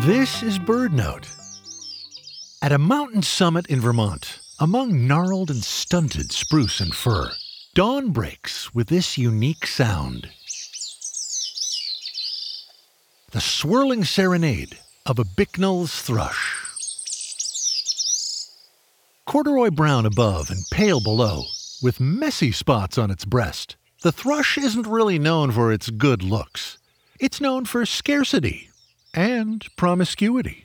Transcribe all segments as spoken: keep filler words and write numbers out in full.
This is BirdNote. At a mountain summit in Vermont, among gnarled and stunted spruce and fir, dawn breaks with this unique sound. The swirling serenade of a Bicknell's thrush. Corduroy brown above and pale below, with messy spots on its breast, the thrush isn't really known for its good looks. It's known for scarcity and promiscuity.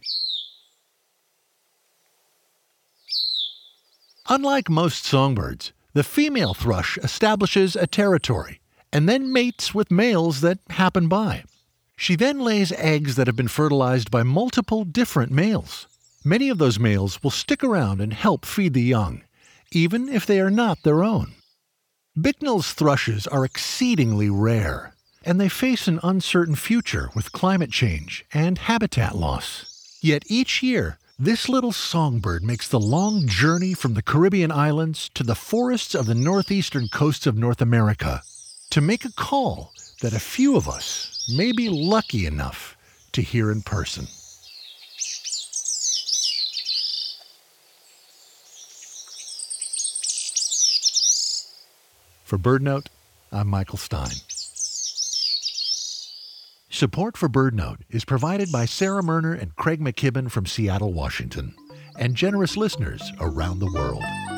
Unlike most songbirds, the female thrush establishes a territory and then mates with males that happen by. She then lays eggs that have been fertilized by multiple different males. Many of those males will stick around and help feed the young, even if they are not their own. Bicknell's thrushes are exceedingly rare, and they face an uncertain future with climate change and habitat loss. Yet each year, this little songbird makes the long journey from the Caribbean islands to the forests of the northeastern coasts of North America to make a call that a few of us may be lucky enough to hear in person. For BirdNote, I'm Michael Stein. Support for BirdNote is provided by Sarah Merner and Craig McKibben from Seattle, Washington, and generous listeners around the world.